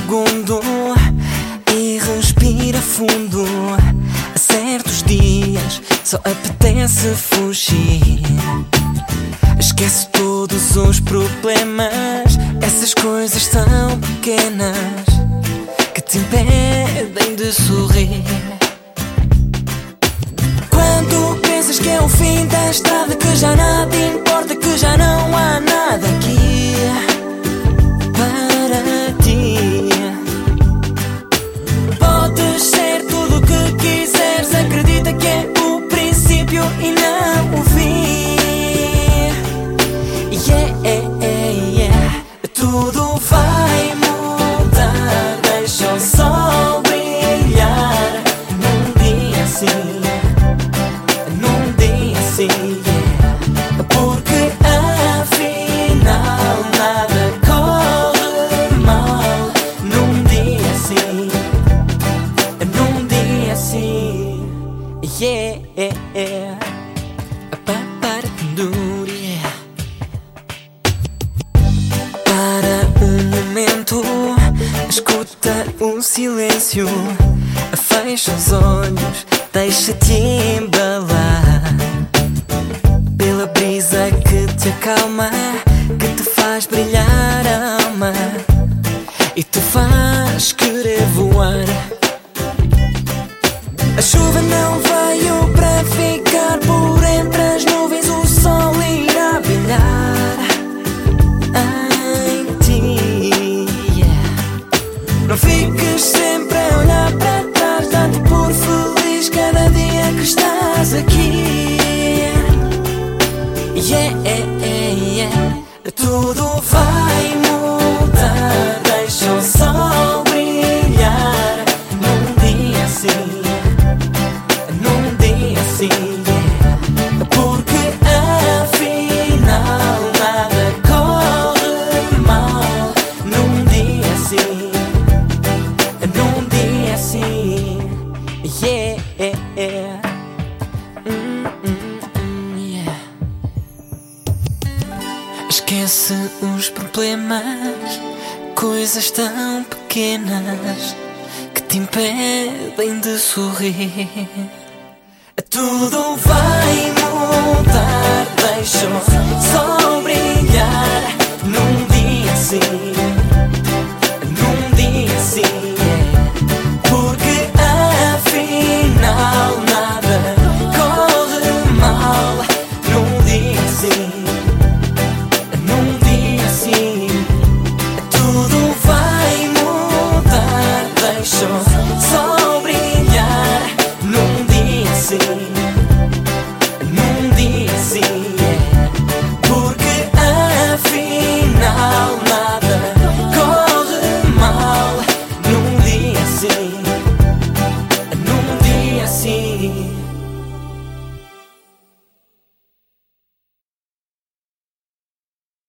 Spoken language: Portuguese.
segundo e respira fundo. A certos dias só apetece fugir. Esquece todos os problemas, essas coisas tão pequenas que te impedem de sorrir. Quando pensas que é o fim da estrada, que já nada importa, que já não há nada aqui para ti. Podes ser tudo o que quiseres, acredita que é o princípio e não o fim. Tudo vai mudar, deixa o sol brilhar num dia assim, num dia assim, porque afinal nada corre mal num dia assim, num dia assim, Para um momento, escuta o silêncio, fecha os olhos, deixa-te embalar pela brisa que te acalma, que te faz brilhar a alma e te faz querer voar. A chuva não veio para ficar, por entre as nuvens o sol irá brilhar em ti. Não fiques sempre a olhar para trás, dá-te por feliz cada dia que estás aqui. Tudo vai mudar, deixa o sol brilhar num dia assim, num dia assim, porque afinal nada corre mal num dia assim, num dia assim, Esquece os problemas, coisas tão pequenas que te impedem de sorrir. Tudo vai mudar, deixa